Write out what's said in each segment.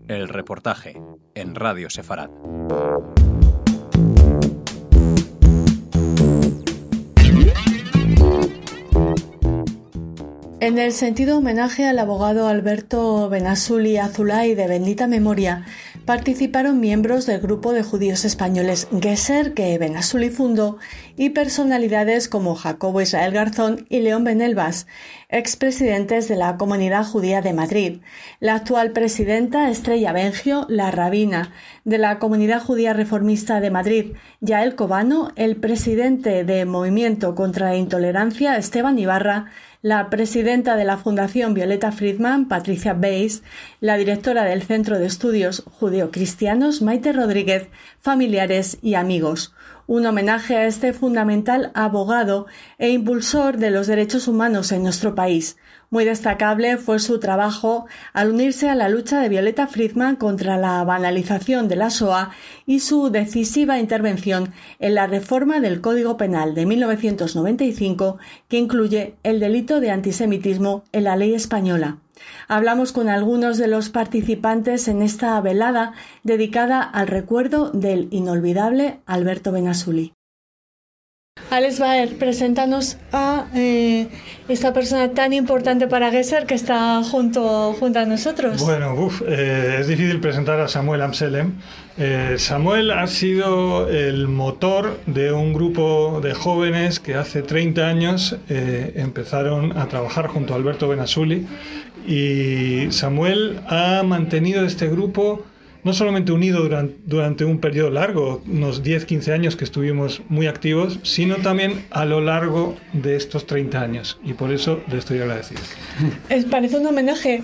El reportaje en Radio Sefarad. En el sentido homenaje al abogado Alberto Benasuli Azulay de bendita memoria, participaron miembros del grupo de judíos españoles Gesher, que Benasuli fundó, y personalidades como Jacobo Israel Garzón y León Benelbas, expresidentes de la Comunidad Judía de Madrid, la actual presidenta Estrella Bengio, la rabina de la Comunidad Judía Reformista de Madrid, Yael Cobano, el presidente de Movimiento contra la Intolerancia, Esteban Ibarra, la presidenta de la Fundación Violeta Friedman, Patricia Weiss, la directora del Centro de Estudios Judeocristianos, Maite Rodríguez, familiares y amigos. Un homenaje a este fundamental abogado e impulsor de los derechos humanos en nuestro país. Muy destacable fue su trabajo al unirse a la lucha de Violeta Friedman contra la banalización de la Shoah y su decisiva intervención en la reforma del Código Penal de 1995, que incluye el delito de antisemitismo en la ley española. Hablamos con algunos de los participantes en esta velada dedicada al recuerdo del inolvidable Alberto Benasuli. Alex Baer, preséntanos a esta persona tan importante para Gesher que está junto a nosotros. Bueno, es difícil presentar a Samuel Amselem. Samuel ha sido el motor de un grupo de jóvenes que hace 30 años empezaron a trabajar junto a Alberto Benasuli, y Samuel ha mantenido este grupo no solamente unido durante un periodo largo, unos 10-15 años que estuvimos muy activos, sino también a lo largo de estos 30 años. Y por eso le estoy agradecido. Parece un homenaje,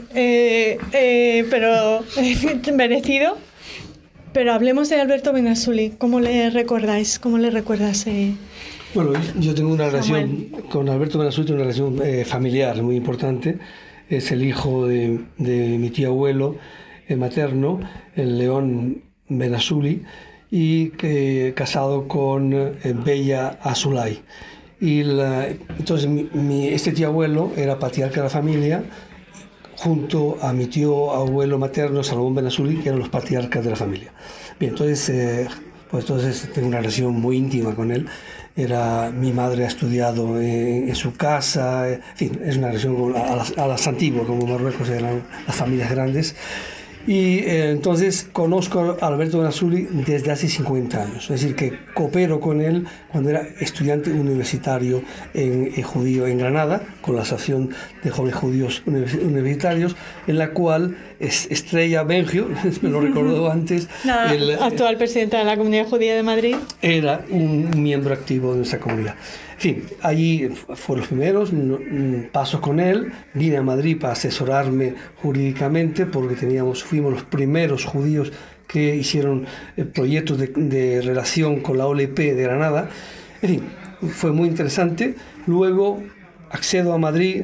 pero merecido. Pero hablemos de Alberto Benasuli. ¿Cómo le recordáis? ¿Cómo le recuerdas? Bueno, yo tengo una Samuel. relación con Alberto Benasuli, tengo una relación familiar muy importante. Es el hijo de mi tío abuelo materno, el León Benasuli, y casado con Bella Azulay. Entonces este tío abuelo era patriarca de la familia, junto a mi tío abuelo materno, Salomón Benasuli, que eran los patriarcas de la familia. Bien, entonces tengo una relación muy íntima con él. Mi madre ha estudiado en su casa, en fin, es una relación a las antiguas, como Marruecos eran las familias grandes. Y entonces conozco a Alberto Benasuli desde hace 50 años, es decir, que coopero con él cuando era estudiante universitario en judío en Granada, con la Asociación de Jóvenes Judíos Universitarios, en la cual Estrella Bengio, me lo recordó antes, actual presidenta de la Comunidad Judía de Madrid, era un miembro activo de nuestra comunidad. En fin, allí fueron los primeros pasos con él. Vine a Madrid para asesorarme jurídicamente porque fuimos los primeros judíos que hicieron proyectos de relación con la OLP de Granada. En fin, fue muy interesante. Luego accedo a Madrid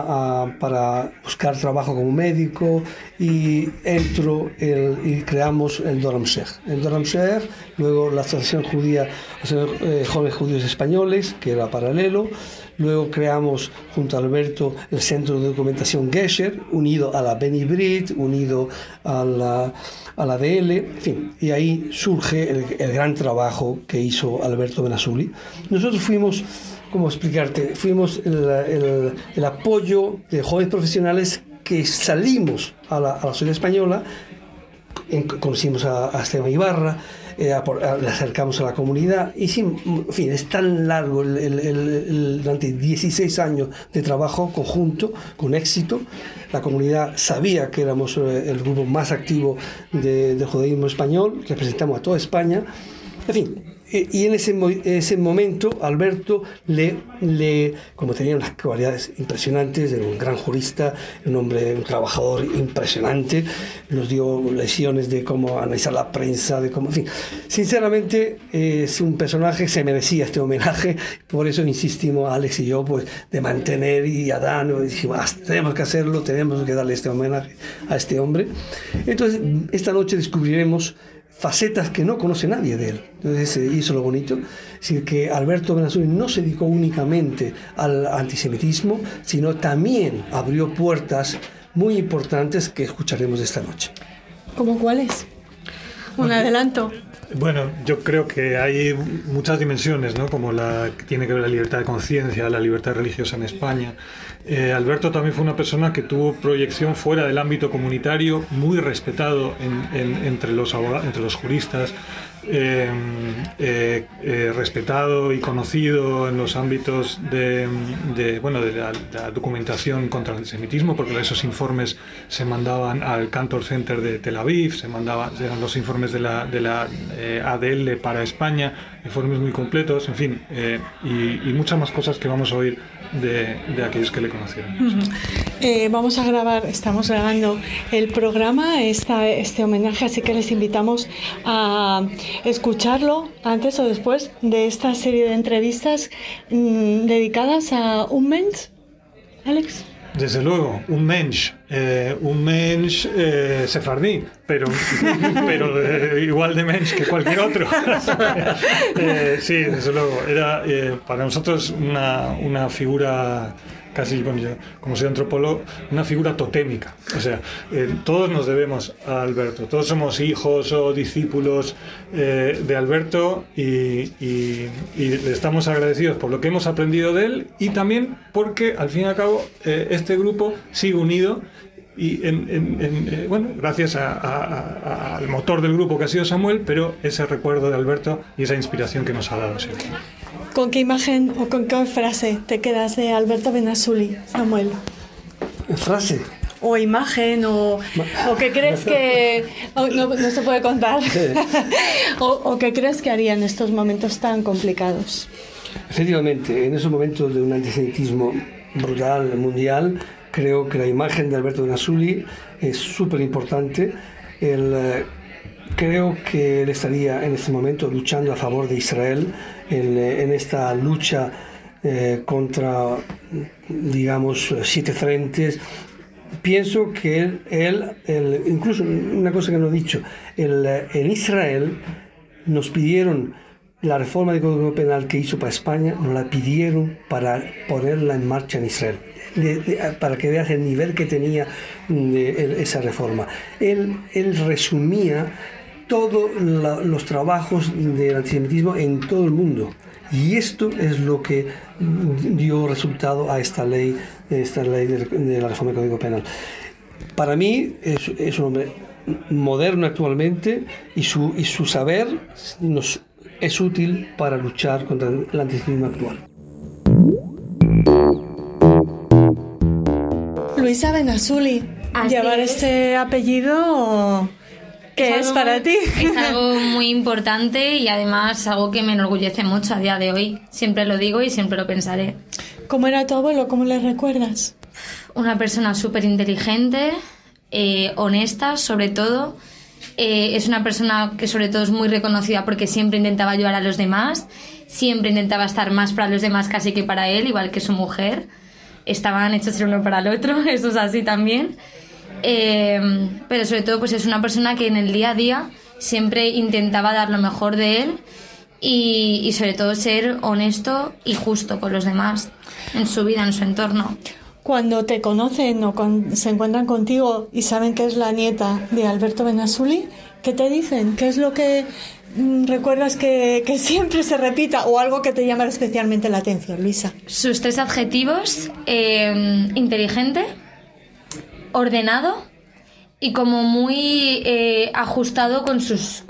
para buscar trabajo como médico y entro y creamos el Doram Sheikh. El Doram Sheikh, luego la Asociación Judía, Jóvenes Judíos Españoles, que era paralelo. Luego creamos junto a Alberto el Centro de Documentación Gesher, unido a la Beni Brit, unido a la DL, en fin, y ahí surge el gran trabajo que hizo Alberto Benasuli. Nosotros fuimos, ¿cómo explicarte? Fuimos el apoyo de jóvenes profesionales que salimos a la sociedad española. Conocimos a Esteban Ibarra, le acercamos a la comunidad, y en fin, es tan largo durante 16 años de trabajo conjunto, con éxito. La comunidad sabía que éramos el grupo más activo del judaísmo español, representamos a toda España, en fin. Y en ese momento Alberto como tenía unas cualidades impresionantes, era un gran jurista, un trabajador impresionante, nos dio lecciones de cómo analizar la prensa, en fin, sinceramente es un personaje que se merecía este homenaje. Por eso insistimos Alex y yo, pues, de mantener, y Adán, dijimos, tenemos que hacerlo, tenemos que darle este homenaje a este hombre. Entonces esta noche descubriremos facetas que no conoce nadie de él. Entonces eso es lo bonito, es decir, que Alberto Benasuli no se dedicó únicamente al antisemitismo, sino también abrió puertas muy importantes que escucharemos esta noche. ¿Cómo cuáles? Un adelanto. Bueno, yo creo que hay muchas dimensiones, ¿no? Como la que tiene que ver la libertad de conciencia, la libertad religiosa en España. Alberto también fue una persona que tuvo proyección fuera del ámbito comunitario, muy respetado entre los abogados, entre los juristas, respetado y conocido en los ámbitos de la documentación contra el antisemitismo, porque esos informes se mandaban al Cantor Center de Tel Aviv, eran los informes de la ADL para España, informes muy completos, en fin, y muchas más cosas que vamos a oír de aquellos que le conocieron. Estamos grabando el programa, este homenaje, así que les invitamos a escucharlo antes o después de esta serie de entrevistas dedicadas a un mensch, Alex. Desde luego, un mensch sefardí, pero igual de mensch que cualquier otro. Sí, desde luego, era para nosotros una figura casi, bueno, yo como soy antropólogo, una figura totémica. O sea, todos nos debemos a Alberto, todos somos hijos o discípulos de Alberto y le estamos agradecidos por lo que hemos aprendido de él y también porque, al fin y al cabo, este grupo sigue unido y gracias al motor del grupo que ha sido Samuel, pero ese recuerdo de Alberto y esa inspiración que nos ha dado siempre. ¿Con qué imagen o con qué frase te quedas de Alberto Benazuli, Samuel? ¿Frase? O imagen, o que crees que... no se puede contar. o que crees que haría en estos momentos tan complicados. Efectivamente, en esos momentos de un antisemitismo brutal, mundial, creo que la imagen de Alberto Benazuli es súper importante. Creo que él estaría en este momento luchando a favor de Israel en esta lucha contra, digamos, 7 frentes. Pienso que él incluso una cosa que no he dicho, en Israel nos pidieron la reforma del Código Penal que hizo para España, nos la pidieron para ponerla en marcha en Israel, para que veas el nivel que tenía esa reforma. Él resumía todos los trabajos del antisemitismo en todo el mundo. Y esto es lo que dio resultado a esta ley de la reforma del Código Penal. Para mí es un hombre moderno actualmente y su saber es útil para luchar contra el antisemitismo actual. Luisa Benazuli, llevar este apellido... ¿Qué es para ti? Es algo muy importante y además algo que me enorgullece mucho a día de hoy. Siempre lo digo y siempre lo pensaré. ¿Cómo era tu abuelo? ¿Cómo le recuerdas? Una persona súper inteligente, honesta, sobre todo. Es una persona que sobre todo es muy reconocida porque siempre intentaba ayudar a los demás, siempre intentaba estar más para los demás casi que para él, igual que su mujer. Estaban hechos el uno para el otro, eso es así también. Pero sobre todo pues es una persona que en el día a día siempre intentaba dar lo mejor de él y sobre todo ser honesto y justo con los demás en su vida, en su entorno. Cuando te conocen o se encuentran contigo y saben que es la nieta de Alberto Benazuli, ¿qué te dicen? ¿Qué es lo que recuerdas que siempre se repita o algo que te llama especialmente la atención, Luisa? Sus 3 adjetivos: inteligente, ordenado y como muy ajustado con sus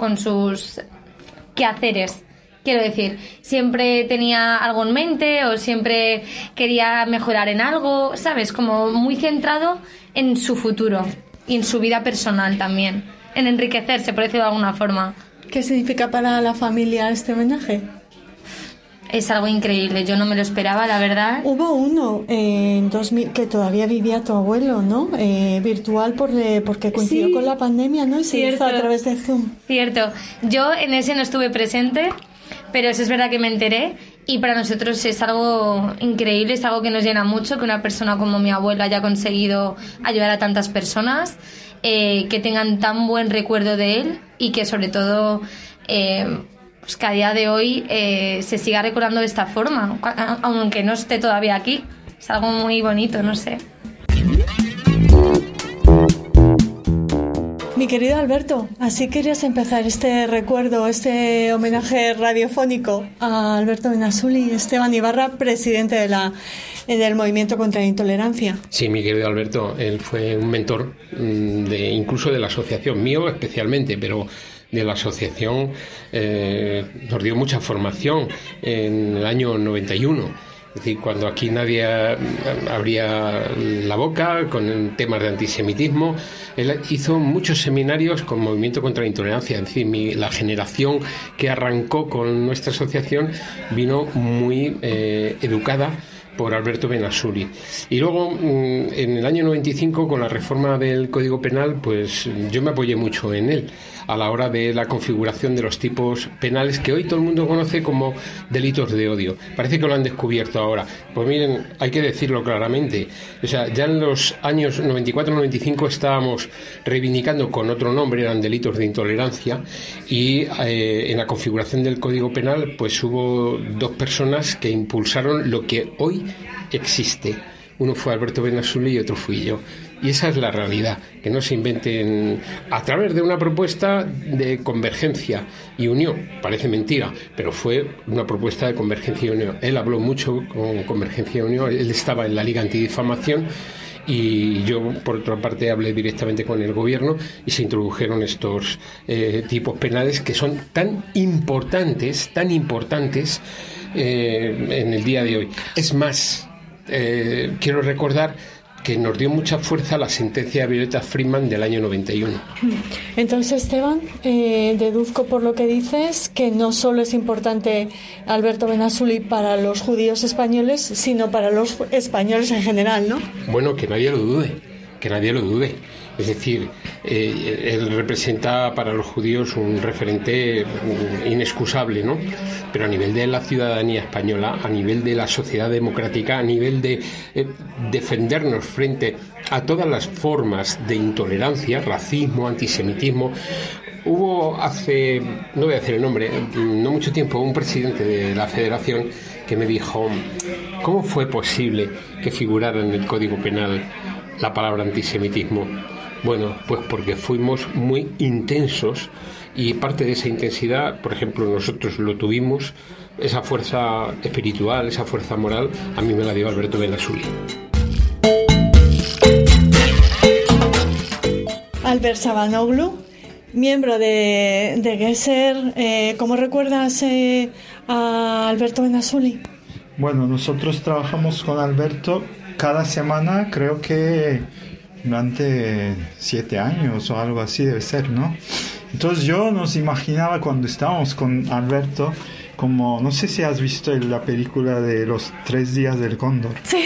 quehaceres. Quiero decir, siempre tenía algo en mente o siempre quería mejorar en algo, ¿sabes? Como muy centrado en su futuro y en su vida personal también, en enriquecerse, por decirlo de alguna forma. ¿Qué significa para la familia este homenaje? Es algo increíble, yo no me lo esperaba, la verdad. Hubo uno en 2000 que todavía vivía tu abuelo, ¿no? Virtual porque coincidió con la pandemia, ¿no? Y se hizo a través de Zoom. Cierto. Yo en ese no estuve presente, pero eso es verdad que me enteré y para nosotros es algo increíble, es algo que nos llena mucho que una persona como mi abuelo haya conseguido ayudar a tantas personas, que tengan tan buen recuerdo de él y que sobre todo... pues que a día de hoy se siga recordando de esta forma, aunque no esté todavía aquí. Es algo muy bonito, no sé. Mi querido Alberto, así querías empezar este recuerdo, este homenaje radiofónico a Alberto Benasuli, Esteban Ibarra, presidente del Movimiento contra la Intolerancia. Sí, mi querido Alberto, él fue un mentor incluso de la asociación, mío especialmente, pero de la asociación nos dio mucha formación en el año 91. Es decir, cuando aquí nadie abría la boca con temas de antisemitismo, él hizo muchos seminarios con Movimiento contra la Intolerancia. Es decir, la generación que arrancó con nuestra asociación vino muy educada por Alberto Benasuli. Y luego, en el año 95, con la reforma del Código Penal, pues yo me apoyé mucho en él a la hora de la configuración de los tipos penales que hoy todo el mundo conoce como delitos de odio. Parece que lo han descubierto ahora. Pues miren, hay que decirlo claramente. O sea, ya en los años 94-95 estábamos reivindicando con otro nombre, eran delitos de intolerancia, y en la configuración del Código Penal pues hubo dos personas que impulsaron lo que hoy existe. Uno fue Alberto Benasuli y otro fui yo. Y esa es la realidad, que no se inventen a través de una propuesta de convergencia y unión. Parece mentira, pero fue una propuesta de convergencia y unión. Él habló mucho con convergencia y unión, él estaba en la Liga Antidifamación y yo, por otra parte, hablé directamente con el gobierno y se introdujeron estos tipos penales que son tan importantes en el día de hoy. Es más, quiero recordar que nos dio mucha fuerza la sentencia de Violeta Friedman del año 91. Entonces, Esteban, deduzco por lo que dices que no solo es importante Alberto Benasuli para los judíos españoles, sino para los españoles en general, ¿no? Bueno, que nadie lo dude. Es decir, él representa para los judíos un referente inexcusable, ¿no? Pero a nivel de la ciudadanía española, a nivel de la sociedad democrática, a nivel de defendernos frente a todas las formas de intolerancia, racismo, antisemitismo. Hubo hace, no voy a decir el nombre, no mucho tiempo, un presidente de la Federación que me dijo: ¿cómo fue posible que figurara en el Código Penal la palabra antisemitismo? Bueno, pues porque fuimos muy intensos y parte de esa intensidad, por ejemplo, nosotros lo tuvimos, esa fuerza espiritual, esa fuerza moral, a mí me la dio Alberto Benasuli. Albert Sabanoglu, miembro de GESER, ¿cómo recuerdas a Alberto Benasuli? Bueno, nosotros trabajamos con Alberto cada semana, creo que durante 7 años o algo así debe ser, ¿no? Entonces yo nos imaginaba cuando estábamos con Alberto como, no sé si has visto la película de los 3 días del cóndor. Sí.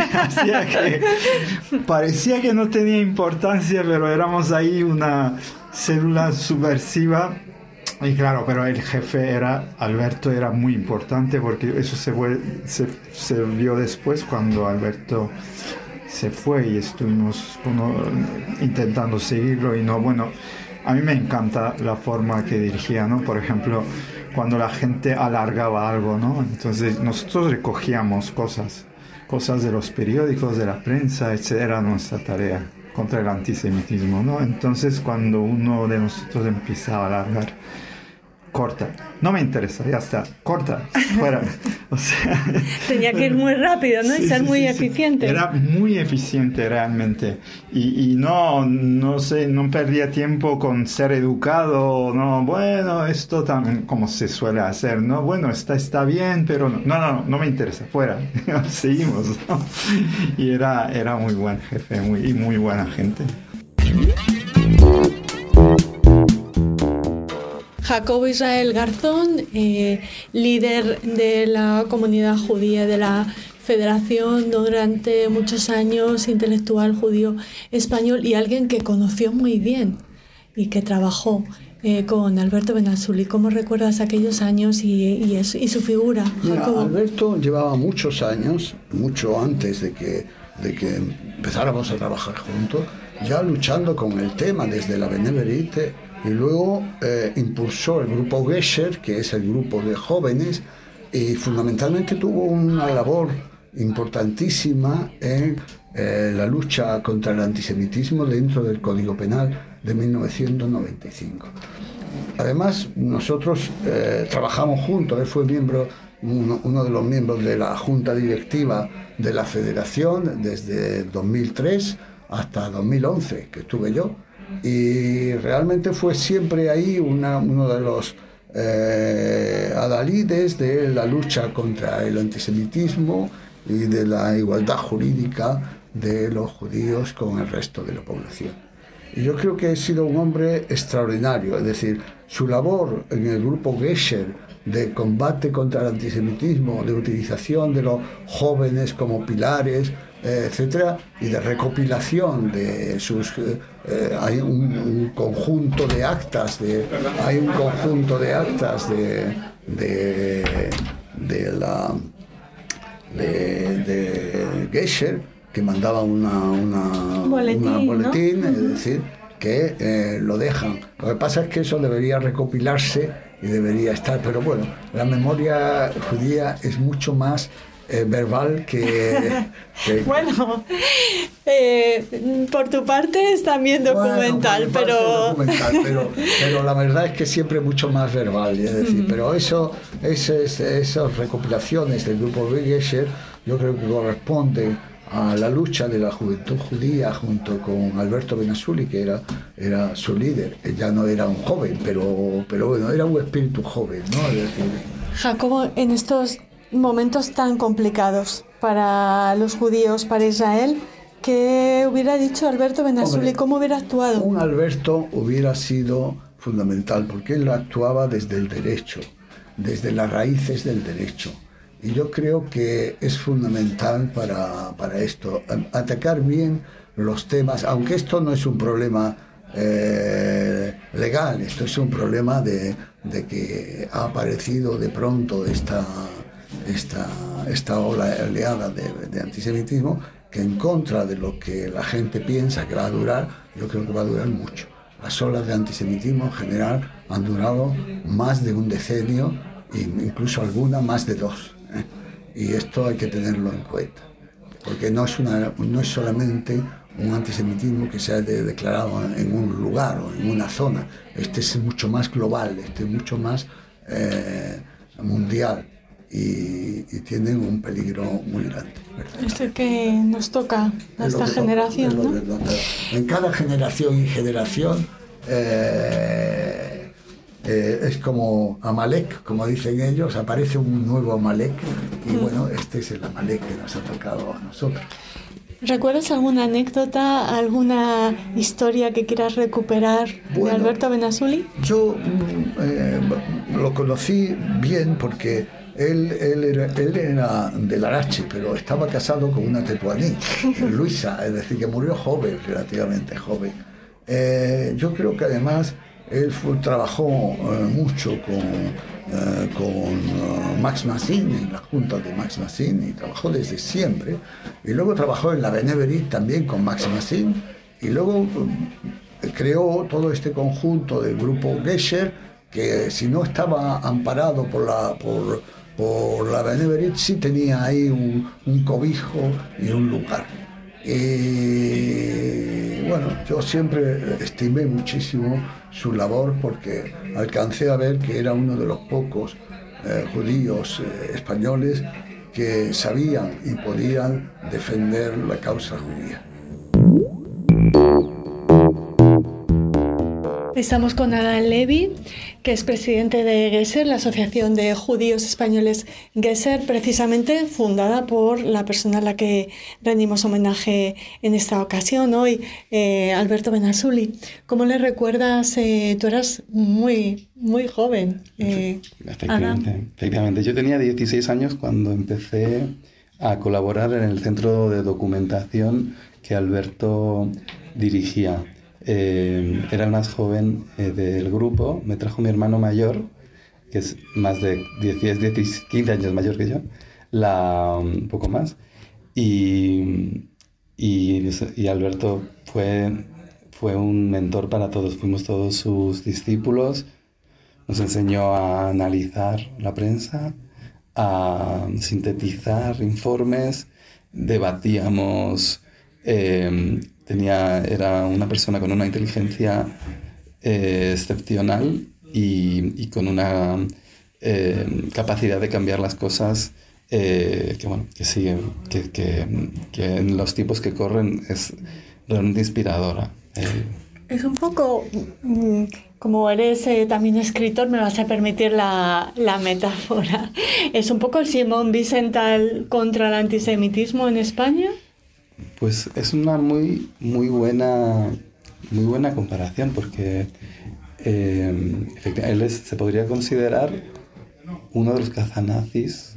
Que parecía que no tenía importancia, pero éramos ahí una célula subversiva. Y claro, pero el jefe Alberto era muy importante, porque eso se vio después cuando Alberto se fue y estuvimos intentando seguirlo y no, bueno, a mí me encanta la forma que dirigía, ¿no? Por ejemplo, cuando la gente alargaba algo, ¿no? Entonces nosotros recogíamos cosas de los periódicos, de la prensa, etc. Era nuestra tarea contra el antisemitismo, ¿no? Entonces cuando uno de nosotros empezaba a alargar, corta, no me interesa, ya está, corta, fuera. O sea, tenía que ir muy rápido, ¿no? Sí, y ser muy sí. eficiente. Era muy eficiente realmente. Y no sé, no perdía tiempo con ser educado, no, bueno, esto también, como se suele hacer, no, bueno, está bien, pero no me interesa, fuera. Seguimos, ¿no? Y era muy buen jefe, muy buena gente. Jacobo Israel Garzón, líder de la comunidad judía de la Federación durante muchos años, intelectual judío español y alguien que conoció muy bien y que trabajó con Alberto Benasuli. ¿Cómo recuerdas aquellos años y su figura, Jacobo? Alberto llevaba muchos años, mucho antes de que empezáramos a trabajar juntos, ya luchando con el tema desde la Benemerite. Y luego impulsó el grupo GESER, que es el grupo de jóvenes, y fundamentalmente tuvo una labor importantísima en la lucha contra el antisemitismo dentro del Código Penal de 1995. Además, nosotros trabajamos juntos. Él fue uno de los miembros de la junta directiva de la Federación desde 2003 hasta 2011, que estuve yo, y realmente fue siempre ahí uno de los adalides de la lucha contra el antisemitismo y de la igualdad jurídica de los judíos con el resto de la población. Y yo creo que ha sido un hombre extraordinario, es decir, su labor en el grupo Gesher de combate contra el antisemitismo, de utilización de los jóvenes como pilares, etcétera, y de recopilación de sus hay un conjunto de actas de Gesher, que mandaba un boletín, ¿no? Es decir, que lo dejan. Lo que pasa es que eso debería recopilarse y debería estar, pero bueno, la memoria judía es mucho más verbal que bueno, por tu parte es también documental, pero la verdad es que siempre mucho más verbal, es decir, pero esas recopilaciones del grupo Gesher yo creo que corresponden a la lucha de la juventud judía junto con Alberto Benassuli, que era su líder. Ya no era un joven, pero bueno, era un espíritu joven, ¿no? Es decir, Jacobo, en estos momentos tan complicados para los judíos, para Israel, ¿qué hubiera dicho Alberto Benassuli? ¿Cómo hubiera actuado? Un Alberto hubiera sido fundamental, porque él actuaba desde el derecho, desde las raíces del derecho. Y yo creo que es fundamental para esto, atacar bien los temas, aunque esto no es un problema legal, esto es un problema de que ha aparecido de pronto esta oleada de antisemitismo, que en contra de lo que la gente piensa que va a durar, yo creo que va a durar mucho. Las olas de antisemitismo en general han durado más de un decenio, e incluso algunas más de 2. Y esto hay que tenerlo en cuenta, porque no es solamente un antisemitismo que se ha declarado en un lugar o en una zona. Este es mucho más global, este es mucho más mundial, y tiene un peligro muy grande. Esto que nos toca a esta generación, ¿no? En cada generación y generación es como Amalek, como dicen ellos, aparece un nuevo Amalek, y bueno, este es el Amalek que nos ha tocado a nosotros. ¿Recuerdas alguna anécdota, alguna historia que quieras recuperar de Alberto Benassuli? Yo lo conocí bien porque él era de Larache, pero estaba casado con una tetuaní, Luisa, es decir, que murió joven, relativamente joven. Yo creo que además él trabajó mucho con Max Massin, en la junta de Max Massin, y trabajó desde siempre. Y luego trabajó en la Beneverit también con Max Massin, y luego creó todo este conjunto del grupo Gesher, que si no estaba amparado por la Beneverit, sí tenía ahí un cobijo y un lugar. Y bueno, yo siempre estimé muchísimo su labor, porque alcancé a ver que era uno de los pocos judíos españoles que sabían y podían defender la causa judía. Estamos con Adán Levy, que es presidente de Gesher, la Asociación de Judíos Españoles Gesher, precisamente fundada por la persona a la que rendimos homenaje en esta ocasión hoy, Alberto Benassuli. ¿Cómo le recuerdas? Tú eras muy joven. Efectivamente. Yo tenía 16 años cuando empecé a colaborar en el centro de documentación que Alberto dirigía. Era el más joven del grupo. Me trajo mi hermano mayor, que es más de 15 años mayor que yo, un poco más, y Alberto fue un mentor para todos. Fuimos todos sus discípulos. Nos enseñó a analizar la prensa, a sintetizar informes, debatíamos era una persona con una inteligencia excepcional y con una capacidad de cambiar las cosas que en los tiempos que corren es realmente inspiradora. Es un poco, como eres también escritor, me vas a permitir la metáfora. ¿Es un poco el Simón Wiesenthal contra el antisemitismo en España? Pues es una muy buena comparación, porque efectivamente se podría considerar uno de los cazanazis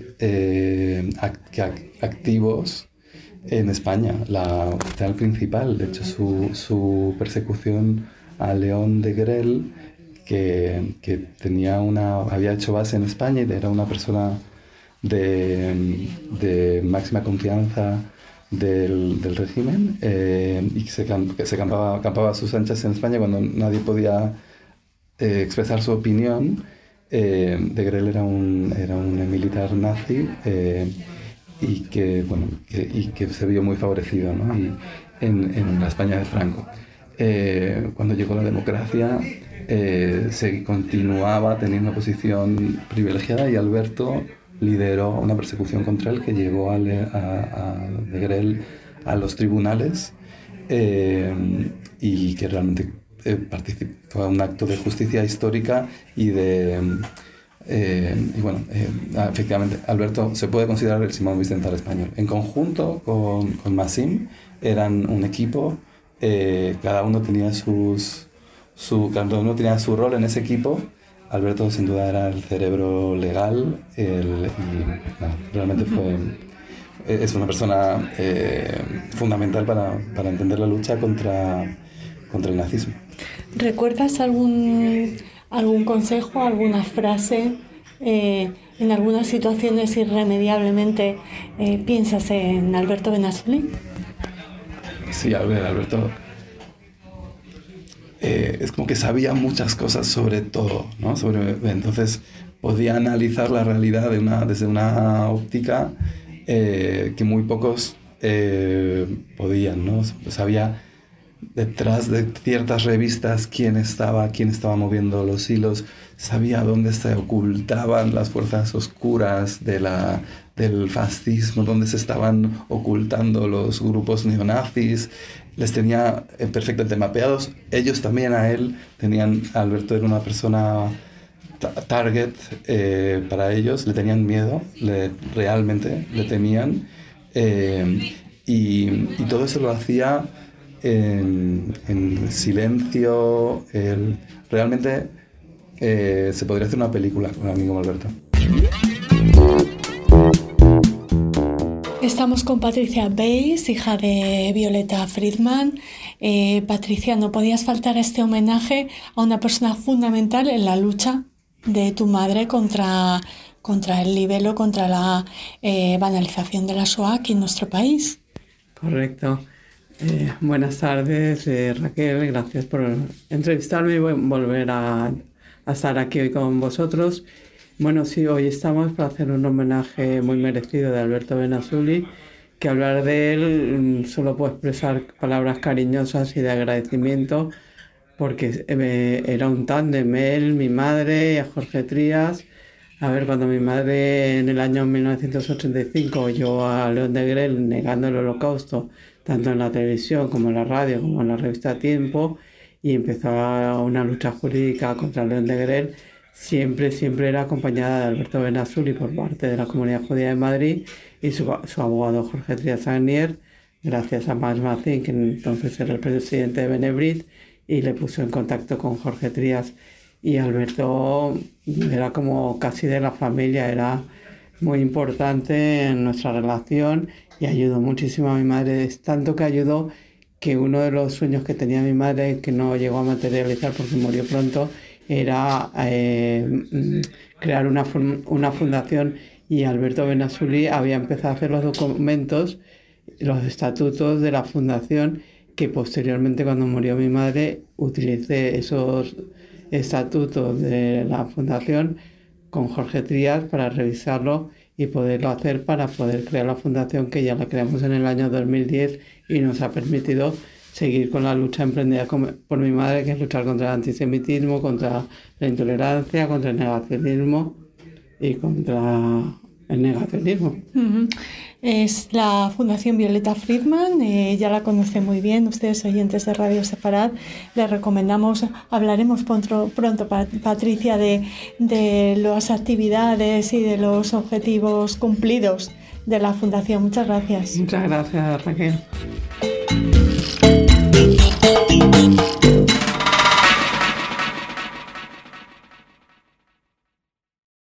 activos en España, el principal. De hecho, su persecución a León Degrelle, que había hecho base en España y era una persona de máxima confianza del régimen, y que se campaba a sus anchas en España cuando nadie podía expresar su opinión. Degrelle era un militar nazi, y que se vio muy favorecido, ¿no? Y en la España de Franco. Cuando llegó la democracia, se continuaba teniendo una posición privilegiada, y Alberto lideró una persecución contra él que llevó a Degrelle a los tribunales, y que realmente participó en un acto de justicia histórica efectivamente, Alberto se puede considerar el Simón Wiesenthal español. En conjunto con Massim eran un equipo, cada uno tenía su rol en ese equipo. Alberto sin duda era el cerebro legal, realmente es una persona fundamental para entender la lucha contra el nazismo. ¿Recuerdas algún consejo, alguna frase? En algunas situaciones irremediablemente piensas en Alberto Benasuli. Sí, Alberto es como que sabía muchas cosas sobre todo, ¿no? Entonces podía analizar la realidad desde una óptica que muy pocos podían, ¿no? Sabía detrás de ciertas revistas quién estaba moviendo los hilos, sabía dónde se ocultaban las fuerzas oscuras del fascismo, dónde se estaban ocultando los grupos neonazis, les tenía perfectamente mapeados. Ellos también a él Alberto era una persona target para ellos, le tenían miedo, realmente le temían, y todo eso lo hacía en silencio. Realmente se podría hacer una película con un amigo Alberto. Estamos con Patricia Weiss, hija de Violeta Friedman. Patricia, no podías faltar a este homenaje a una persona fundamental en la lucha de tu madre contra el libelo, contra la banalización de la Shoah aquí en nuestro país. Correcto. Buenas tardes, Raquel, gracias por entrevistarme y volver a estar aquí hoy con vosotros. Bueno, sí, hoy estamos para hacer un homenaje muy merecido de Alberto Benasuli, que hablar de él solo puedo expresar palabras cariñosas y de agradecimiento, porque era un tándem, él, mi madre y a Jorge Trías. A ver, cuando mi madre en el año 1985 oyó a León Degrelle negando el Holocausto, tanto en la televisión como en la radio, como en la revista Tiempo, y empezó una lucha jurídica contra León Degrelle, siempre era acompañada de Alberto Benasuli por parte de la Comunidad Judía de Madrid y su abogado Jorge Trías Agnier, gracias a Mas Mazin, que entonces era el presidente de Benebrit, y le puso en contacto con Jorge Trías. Y Alberto era como casi de la familia, era muy importante en nuestra relación y ayudó muchísimo a mi madre. Es tanto que ayudó que uno de los sueños que tenía mi madre, que no llegó a materializar porque murió pronto, era crear una fundación, y Alberto Benasuli había empezado a hacer los documentos, los estatutos de la fundación, que posteriormente, cuando murió mi madre, utilicé esos estatutos de la fundación con Jorge Trías para revisarlo y poderlo hacer para poder crear la fundación, que ya la creamos en el año 2010 y nos ha permitido seguir con la lucha emprendida por mi madre, que es luchar contra el antisemitismo, contra la intolerancia, contra el negacionismo y contra el negacionismo. Es la Fundación Violeta Friedman, ya la conoce muy bien, ustedes oyentes de Radio Sefarat. Les recomendamos, hablaremos pronto Patricia, de las actividades y de los objetivos cumplidos de la Fundación. Muchas gracias. Muchas gracias, Raquel.